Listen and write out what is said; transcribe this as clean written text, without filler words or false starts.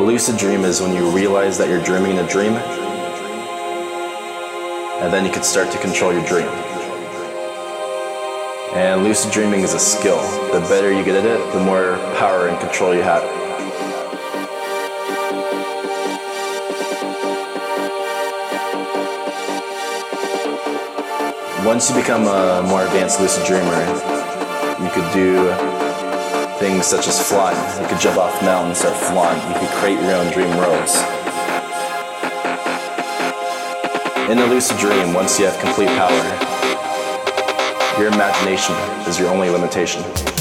lucid dream is when you realize that you're dreaming a dream, and then you can start to control your dream. And lucid dreaming is a skill. The better you get at it, the more power and control you have. Once you become a more advanced lucid dreamer, you could do things such as flying. You could jump off mountains, start flying. You could create your own dream worlds. In a lucid dream, once you have complete power, your imagination is your only limitation.